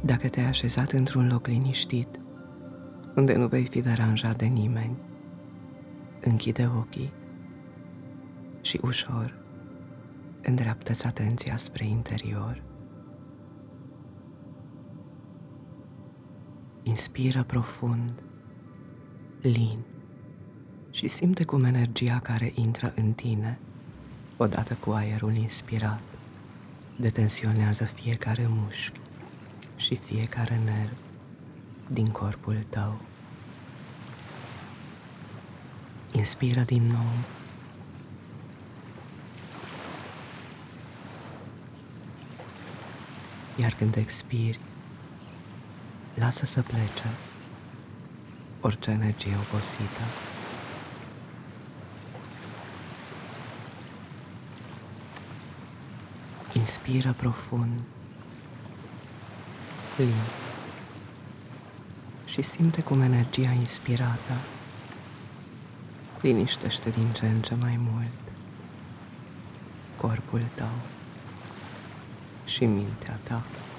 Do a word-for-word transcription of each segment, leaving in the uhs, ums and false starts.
Dacă te-ai așezat într-un loc liniștit, unde nu vei fi deranjat de nimeni, închide ochii și ușor îndreaptă-ți atenția spre interior. Inspiră profund, lin și simte cum energia care intră în tine, odată cu aerul inspirat, detensionează fiecare mușchi și fiecare nerv din corpul tău. Inspiră din nou. Iar când expiri, lasă să plece orice energie obosită. Inspiră profund, lin și simte cum energia inspirată liniștește din ce în ce mai mult corpul tău și mintea ta.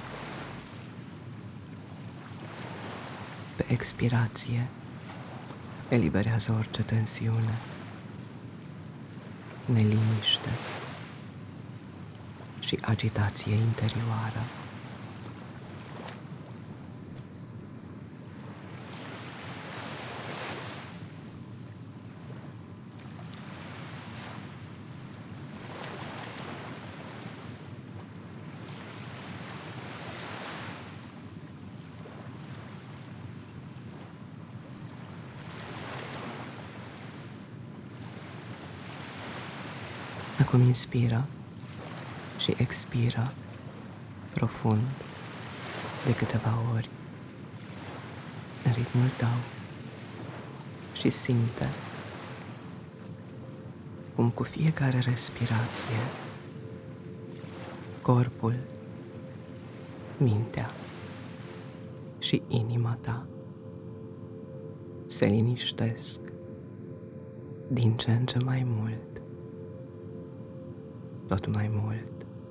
Pe expirație, eliberează orice tensiune, neliniște și agitație interioară. Acum inspiră și expiră profund de câteva ori în ritmul tău și simte cum cu fiecare respirație corpul, mintea și inima ta se liniștesc din ce în ce mai mult, tot mai mult.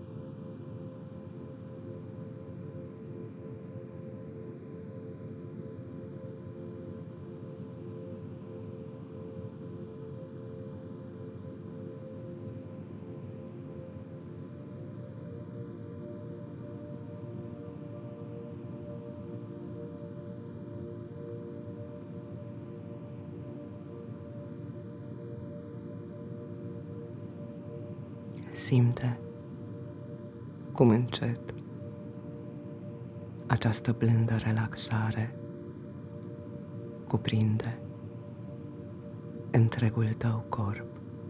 Simte cum încet această blândă relaxare cuprinde întregul tău corp.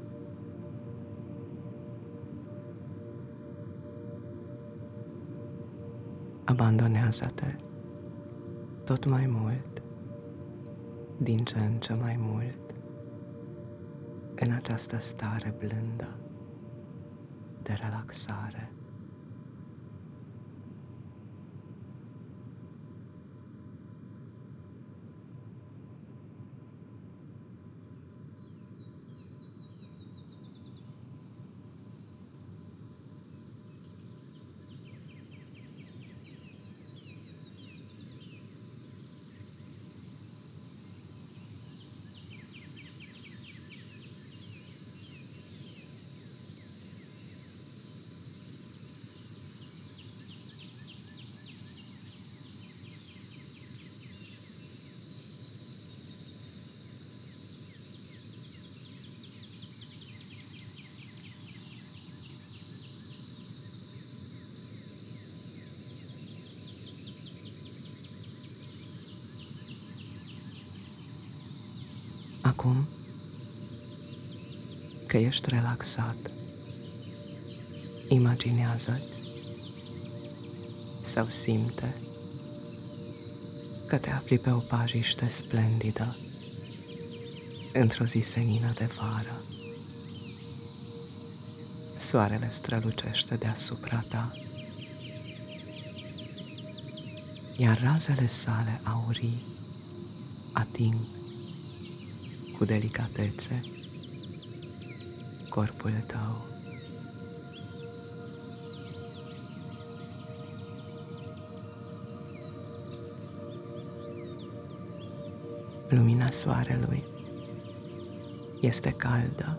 Abandonează-te tot mai mult, din ce în ce mai mult, în această stare blândă de relaxare. Acum că ești relaxat, imaginează-ți sau simte că te afli pe o pajiște splendidă într-o zi senină de vară. Soarele strălucește deasupra ta, iar razele sale aurii ating cu delicatețe corpul tău. Lumina soarelui este caldă,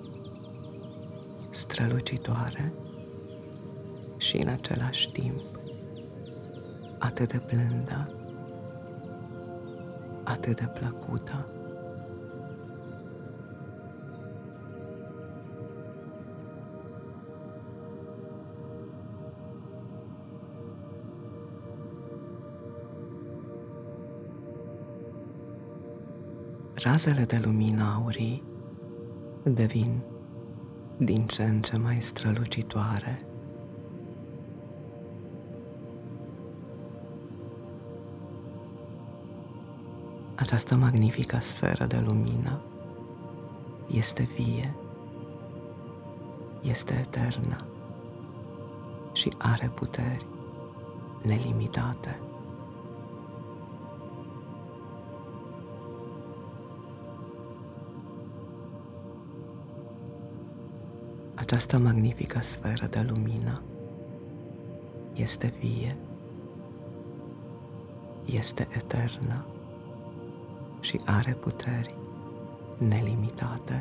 strălucitoare și în același timp atât de blândă, atât de plăcută. Razele de lumină aurii devin din ce în ce mai strălucitoare. Această magnifică sferă de lumină este vie, este eternă și are puteri nelimitate. Această magnifică sferă de lumină este vie, este eternă și are puteri nelimitate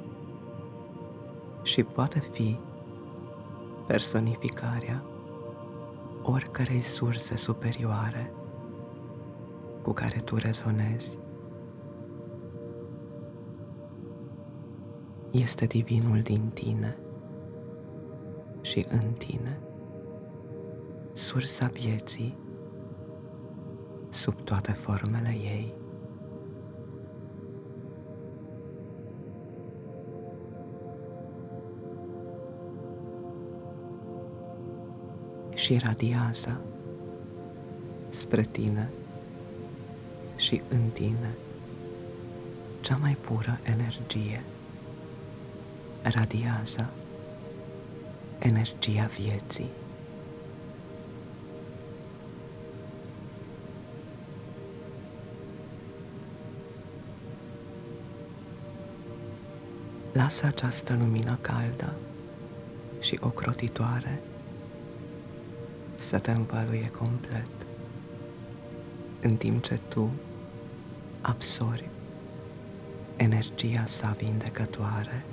și poate fi personificarea oricărei surse superioare cu care tu rezonezi. Este divinul din tine și în tine, sursa vieții sub toate formele ei. Și radiază spre tine și în tine cea mai pură energie. Radiază energia vieții. Lasă această lumină caldă și ocrotitoare să te învăluie complet, în timp ce tu absorbi energia sa vindecătoare.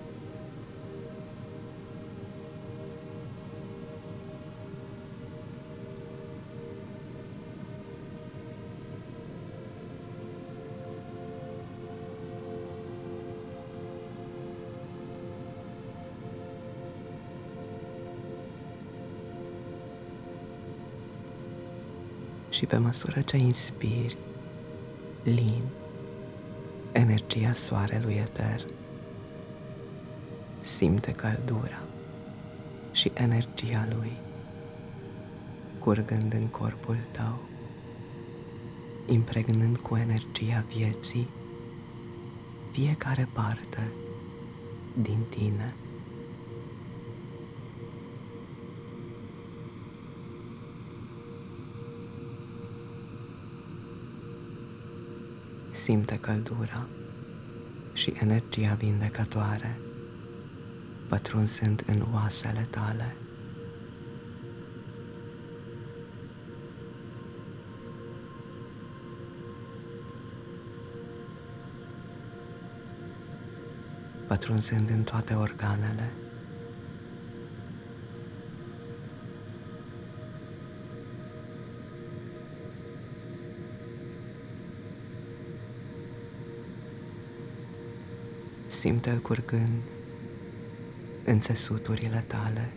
Și pe măsură ce inspiri lin energia soarelui etern, simte căldura și energia lui curgând în corpul tău, impregnând cu energia vieții fiecare parte din tine. Simte căldura și energia vindecătoare pătrunzând în oasele tale. Pătrunzând în toate organele. Simte-l curgând în țesuturile tale.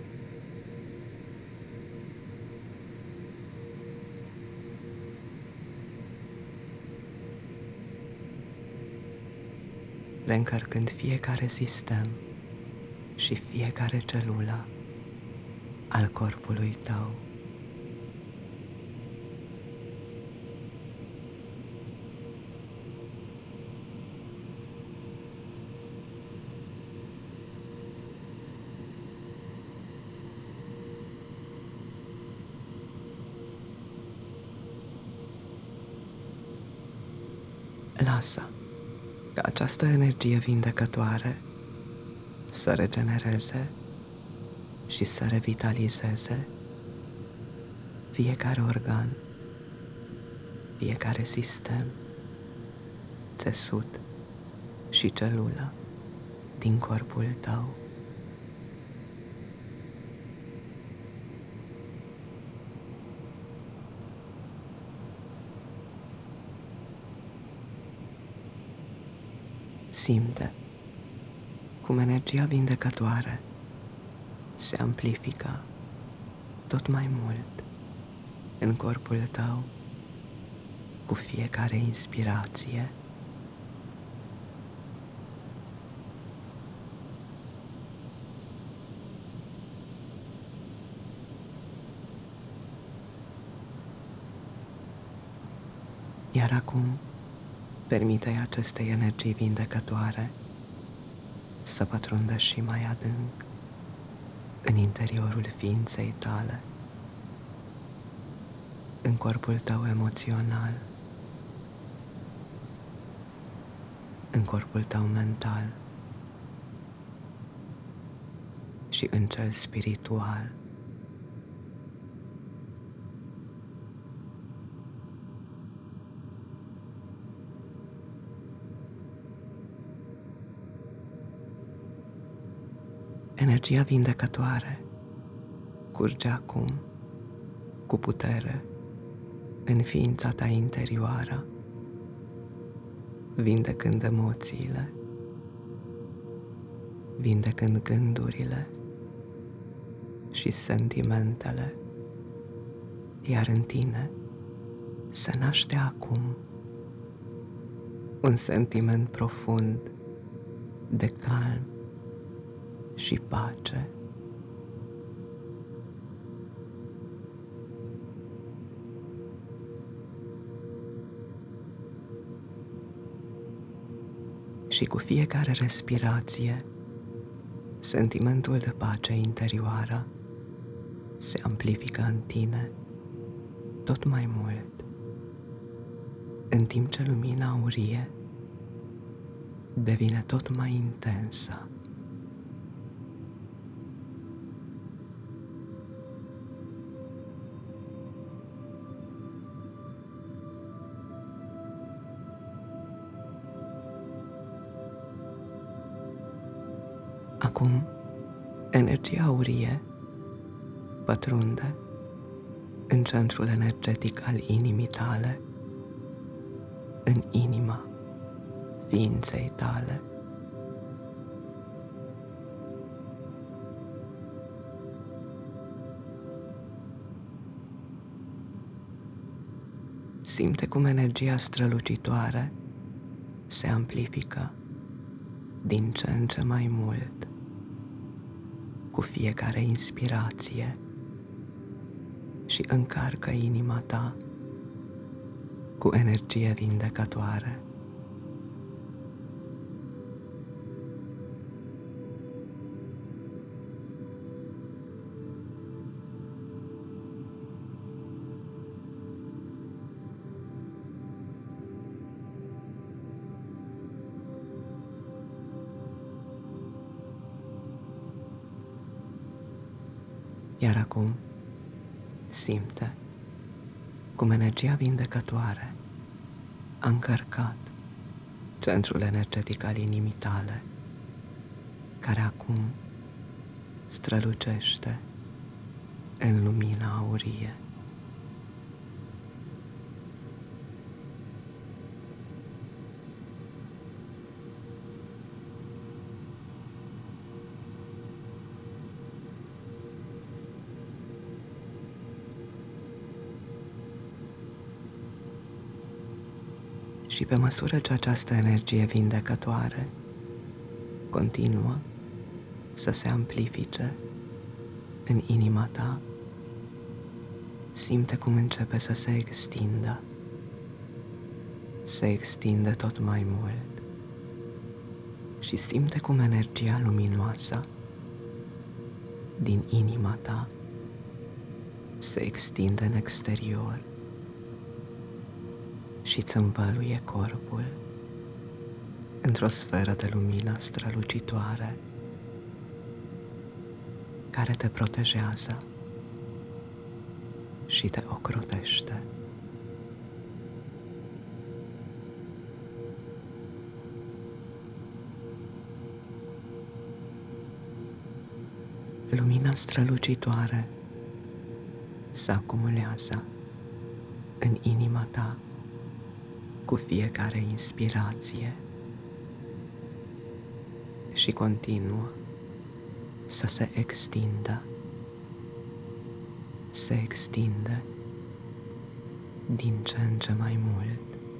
Reîncărcând fiecare sistem și fiecare celulă al corpului tău. Lasă ca această energie vindecătoare să regenereze și să revitalizeze fiecare organ, fiecare sistem țesut și celulă din corpul tău. Simte cum energia vindecătoare se amplifică tot mai mult în corpul tău cu fiecare inspirație. Iar acum, permite-i acestei energii vindecătoare să pătrundă și mai adânc în interiorul ființei tale, în corpul tău emoțional, în corpul tău mental și în cel spiritual. Energia vindecătoare curge acum cu putere în ființa ta interioară, vindecând emoțiile, vindecând gândurile și sentimentele, iar în tine se naște acum un sentiment profund de calm și pace. Și cu fiecare respirație, sentimentul de pace interioară se amplifică în tine tot mai mult, în timp ce lumina aurie devine tot mai intensă. Acum, energia aurie pătrunde în centrul energetic al inimii tale, în inima ființei tale. Simte cum energia strălucitoare se amplifică din ce în ce mai mult cu fiecare inspirație și încarcă inima ta cu energie vindecătoare. Iar acum, simte cum energia vindecătoare a încărcat centrul energetic al inimii tale, care acum strălucește în lumina aurie. Și pe măsură ce această energie vindecătoare continuă să se amplifice în inima ta, simte cum începe să se extindă, se extinde tot mai mult și simte cum energia luminoasă din inima ta se extinde în exterior și îți învăluie corpul într-o sferă de lumină strălucitoare care te protejează și te ocrotește. lumina strălucitoare se acumulează în inima ta cu fiecare inspirație și continuă să se extindă, se extinde din ce în ce mai mult.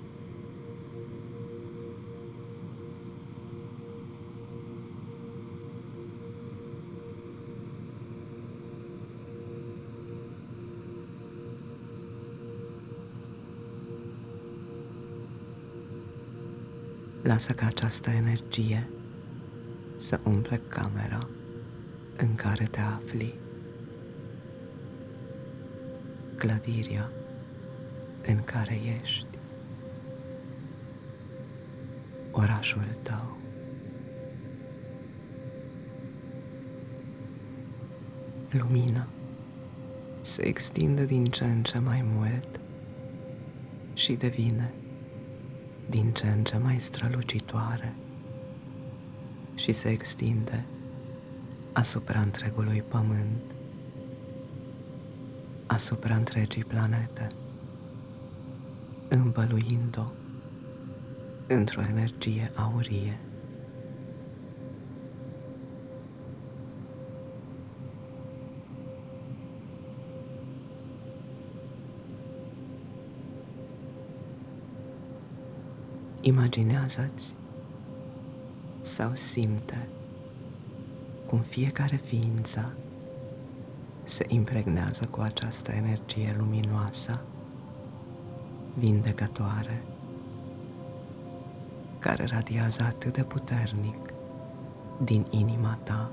Lasă ca această energie să umple camera în care te afli, clădirea în care ești, orașul tău. Lumina se extinde din ce în ce mai mult și devine din ce în ce mai strălucitoare și se extinde asupra întregului pământ, asupra întregii planete, învăluind-o într-o energie aurie. Imaginează-ți sau simte cum fiecare ființă se impregnează cu această energie luminoasă, vindecătoare, care radiază atât de puternic din inima ta.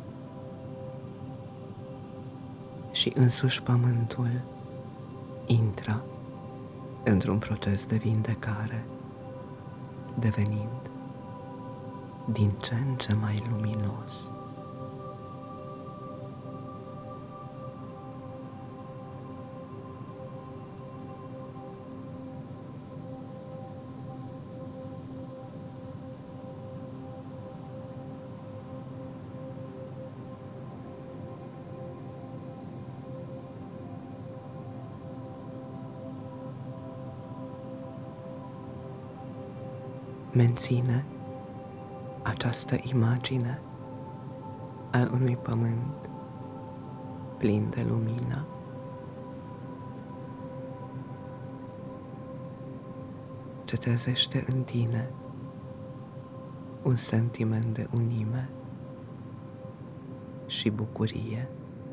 Și însuși pământul intră într-un proces de vindecare, devenind din ce în ce mai luminos. Menține această imagine al unui pământ plin de lumină. Ce trezește în tine un sentiment de unime și bucurie.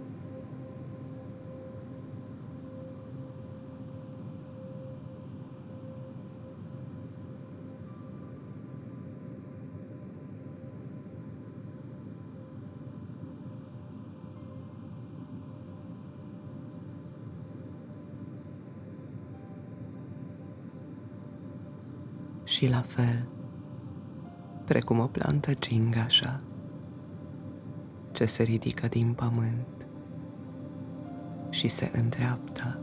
Și la fel, precum o plantă gingașă ce se ridică din pământ și se îndreaptă,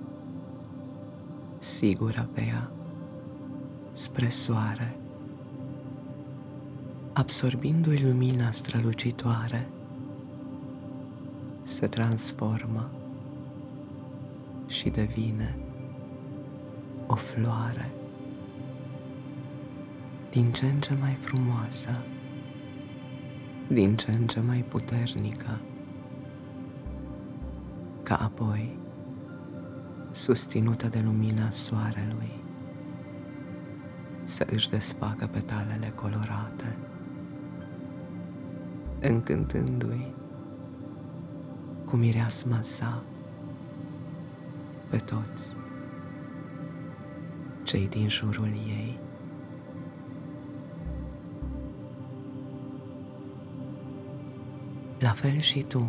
sigură pe ea, spre soare, absorbindu-i lumina strălucitoare, se transformă și devine o floare din ce în ce mai frumoasă, din ce în ce mai puternică, ca apoi, susținută de lumina soarelui, să își desfacă petalele colorate, încântându-i cu mireasma sa pe toți cei din jurul ei. La fel și tu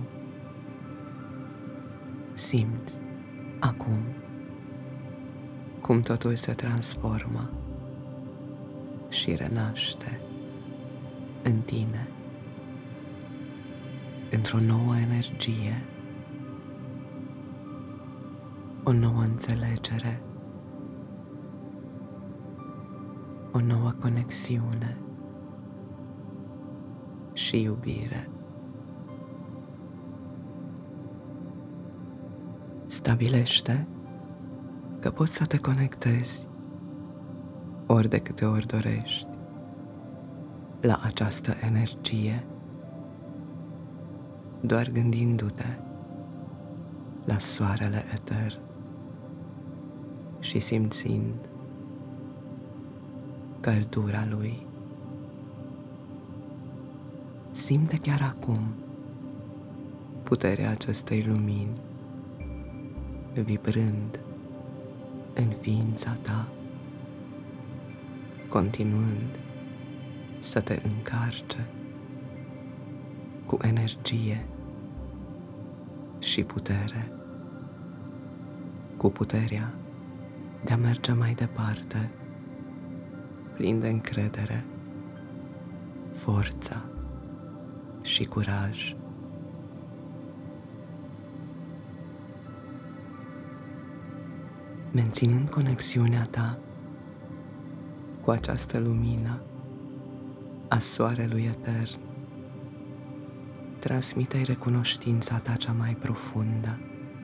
simți acum cum totul se transformă și renaște în tine într-o nouă energie, o nouă înțelegere, o nouă conexiune și iubire. Stabilește că poți să te conectezi ori de câte ori dorești la această energie, doar gândindu-te la soarele eter și simțind căldura lui. Simte chiar acum puterea acestei lumini vibrând în ființa ta, continuând să te încarce cu energie și putere, cu puterea de a merge mai departe, plin de încredere, forța și curaj. Menținând conexiunea ta cu această lumină a soarelui etern, transmite-i recunoștința ta cea mai profundă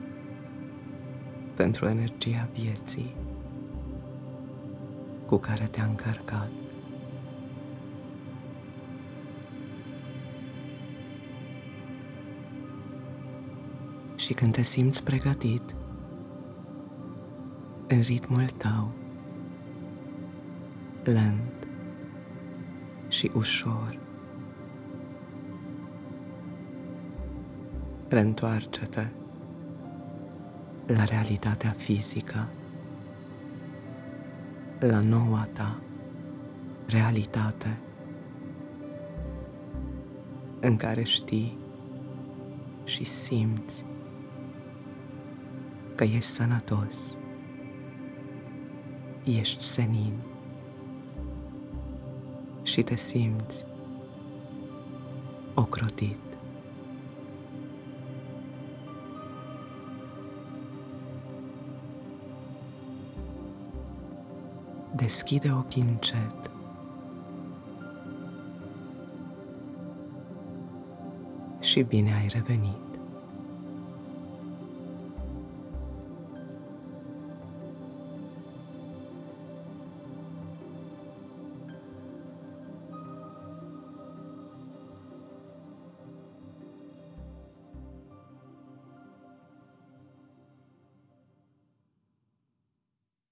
pentru energia vieții cu care te-a încărcat. Și când te simți pregătit, în ritmul tău, lent și ușor, reîntoarce-te la realitatea fizică, la noua ta realitate în care știi și simți că ești sănătos, ești senin și te simți ocrotit. Deschide ochii încet și bine ai revenit.